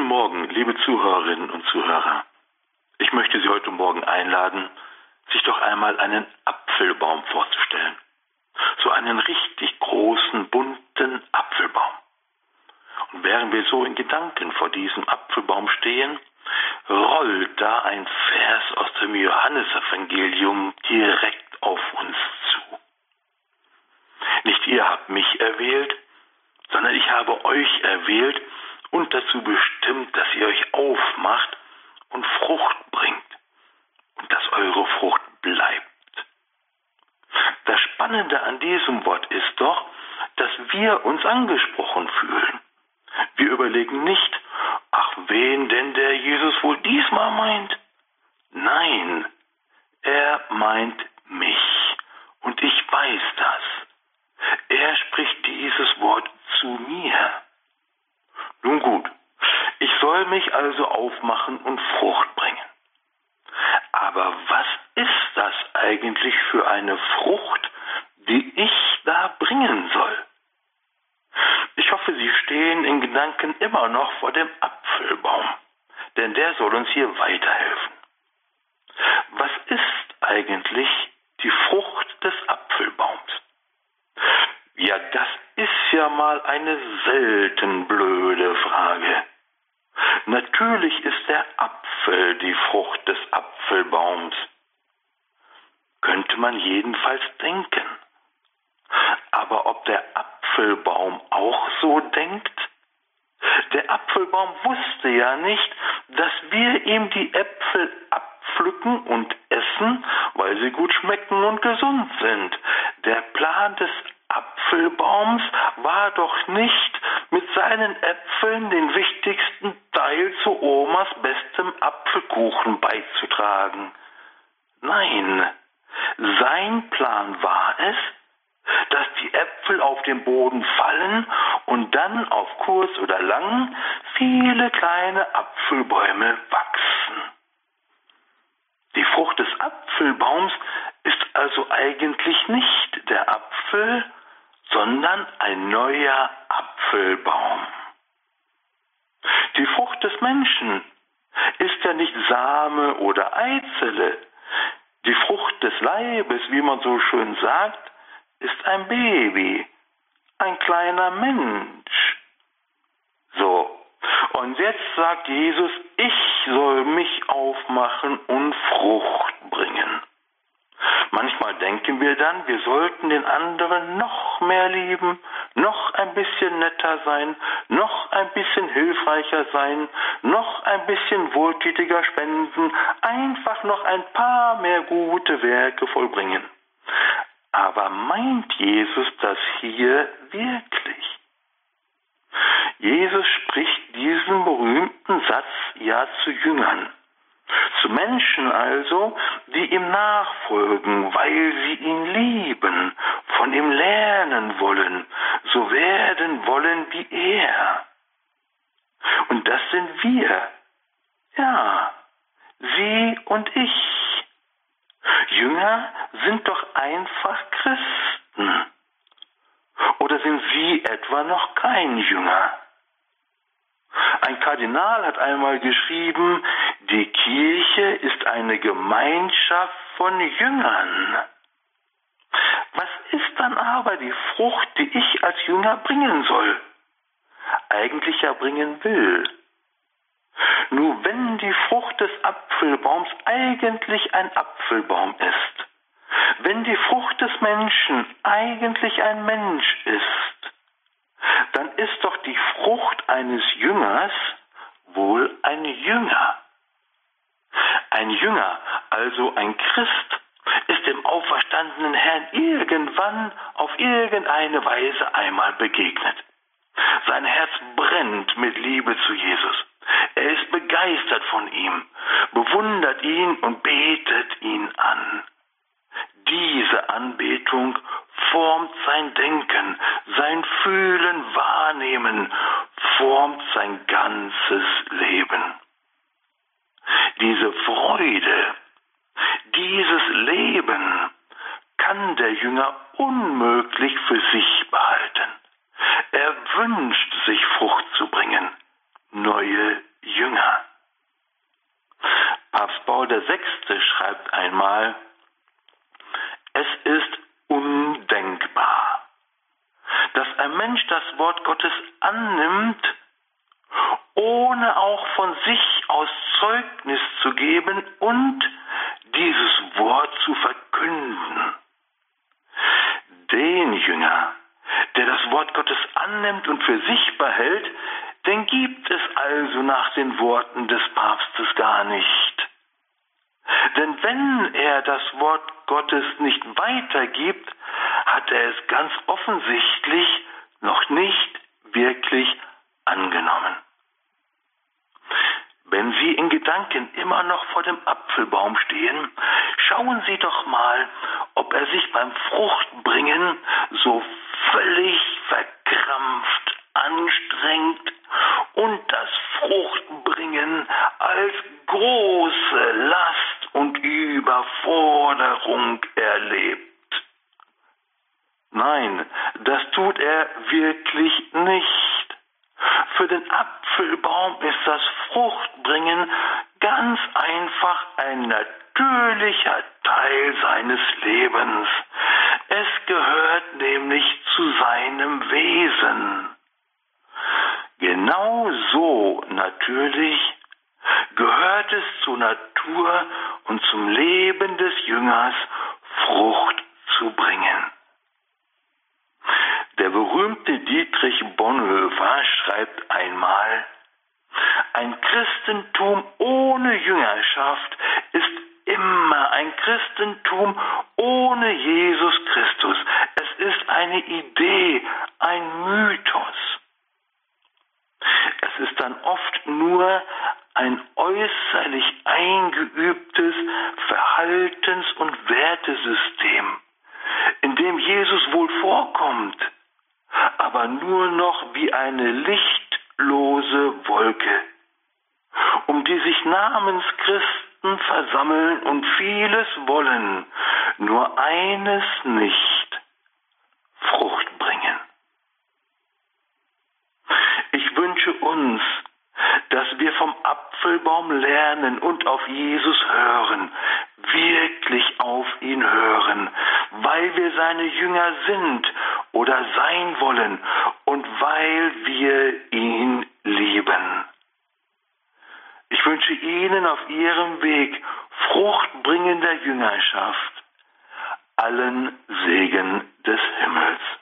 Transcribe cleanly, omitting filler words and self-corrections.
Guten Morgen, liebe Zuhörerinnen und Zuhörer. Ich möchte Sie heute Morgen einladen, sich doch einmal einen Apfelbaum vorzustellen. So einen richtig großen, bunten Apfelbaum. Und während wir so in Gedanken vor diesem Apfelbaum stehen, rollt da ein Vers aus dem Johannesevangelium direkt auf uns zu. Nicht ihr habt mich erwählt, sondern ich habe euch erwählt und dazu bestimmt, dass ihr euch aufmacht und Frucht bringt und dass eure Frucht bleibt. Das Spannende an diesem Wort ist doch, dass wir uns angesprochen fühlen. Wir überlegen nicht, ach, wen denn der Jesus wohl diesmal meint? Nein, er meint mich und ich weiß das. Er spricht dieses Wort zu mir. Nun gut, ich soll mich also aufmachen und Frucht bringen. Aber was ist das eigentlich für eine Frucht, die ich da bringen soll? Ich hoffe, Sie stehen in Gedanken immer noch vor dem Apfelbaum, denn der soll uns hier weiterhelfen. Was ist eigentlich die Frucht des Apfelbaums? Ja, das ist ja mal eine selten blöde Frage. Natürlich ist der Apfel die Frucht des Apfelbaums. Könnte man jedenfalls denken. Aber ob der Apfelbaum auch so denkt? Der Apfelbaum wusste ja nicht, dass wir ihm die Äpfel abpflücken und essen, weil sie gut schmecken und gesund sind. Der Plan des Apfelbaums war doch nicht, mit seinen Äpfeln den wichtigsten Teil zu Omas bestem Apfelkuchen beizutragen. Nein, sein Plan war es, dass die Äpfel auf den Boden fallen und dann auf kurz oder lang viele kleine Apfelbäume wachsen. Die Frucht des Apfelbaums ist also eigentlich nicht der Apfel, sondern ein neuer Apfelbaum. Die Frucht des Menschen ist ja nicht Same oder Eizelle. Die Frucht des Leibes, wie man so schön sagt, ist ein Baby, ein kleiner Mensch. So, und jetzt sagt Jesus, ich soll mich aufmachen und Frucht bringen. Manchmal denken wir dann, wir sollten den anderen noch mehr lieben, noch ein bisschen netter sein, noch ein bisschen hilfreicher sein, noch ein bisschen wohltätiger spenden, einfach noch ein paar mehr gute Werke vollbringen. Aber meint Jesus das hier wirklich? Jesus spricht diesen berühmten Satz ja zu Jüngern. Zu Menschen also, die ihm nachfolgen, weil sie ihn lieben, von ihm lernen wollen, so werden wollen wie er. Und das sind wir. Ja, Sie und ich. Jünger sind doch einfach Christen. Oder sind Sie etwa noch kein Jünger? Ein Kardinal hat einmal geschrieben, die Kirche ist eine Gemeinschaft von Jüngern. Was ist dann aber die Frucht, die ich als Jünger bringen soll? Eigentlich ja bringen will. Nur wenn die Frucht des Apfelbaums eigentlich ein Apfelbaum ist, wenn die Frucht des Menschen eigentlich ein Mensch ist, dann ist doch die Frucht eines Jüngers wohl ein Jünger. Ein Jünger, also ein Christ, ist dem auferstandenen Herrn irgendwann auf irgendeine Weise einmal begegnet. Sein Herz brennt mit Liebe zu Jesus. Er ist begeistert von ihm, bewundert ihn und betet ihn an. Diese Anbetung formt sein Denken, sein Fühlen, Wahrnehmen, formt sein ganzes Leben. Diese Freude, dieses Leben kann der Jünger unmöglich für sich behalten. Er wünscht sich Frucht zu bringen, neue Jünger. Papst Paul VI. Schreibt einmal: Es ist undenkbar, dass ein Mensch das Wort Gottes annimmt, ohne auch von sich aus Zeugnis zu geben und dieses Wort zu verkünden. Den Jünger, der das Wort Gottes annimmt und für sich behält, den gibt es also nach den Worten des Papstes gar nicht. Denn wenn er das Wort Gottes nicht weitergibt, hat er es ganz offensichtlich noch nicht wirklich angenommen. Wenn Sie in Gedanken immer noch vor dem Apfelbaum stehen, schauen Sie doch mal, ob er sich beim Fruchtbringen so völlig verkrampft anstrengt und das Fruchtbringen als große Last und Überforderung erlebt. Nein, das tut er wirklich nicht. Für den Apfelbaum ist das Fruchtbringen ganz einfach ein natürlicher Teil seines Lebens. Es gehört nämlich zu seinem Wesen. Genauso natürlich gehört es zur Natur und zum Leben des Jüngers, Frucht zu bringen. Der berühmte Dietrich Bonhoeffer schreibt einmal: Ein Christentum ohne Jüngerschaft ist immer ein Christentum ohne Jesus Christus. Es ist eine Idee, ein Mythos. Es ist dann oft nur ein äußerlich eingeübtes Verhaltens- und Wertesystem, in dem Jesus wohl vorkommt, aber nur noch wie eine lichtlose Wolke, um die sich Namenschristen versammeln und vieles wollen, nur eines nicht: Frucht bringen. Ich wünsche uns, dass wir vom Apfelbaum lernen und auf Jesus hören, wirklich auf ihn hören, weil wir seine Jünger sind oder sein wollen und weil wir ihn lieben. Ich wünsche Ihnen auf Ihrem Weg fruchtbringender Jüngerschaft allen Segen des Himmels.